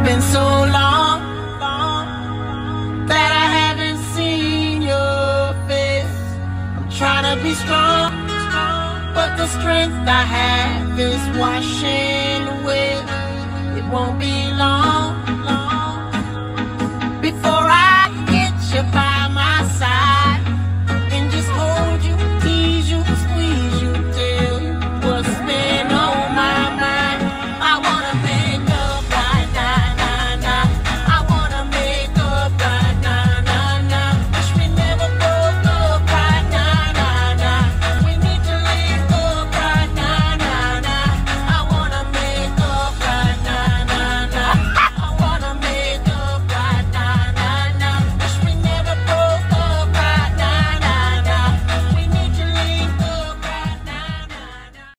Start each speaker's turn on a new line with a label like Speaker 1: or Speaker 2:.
Speaker 1: been so long that I haven't seen your face. I'm trying to be strong, but the strength I have is washing away. It won't be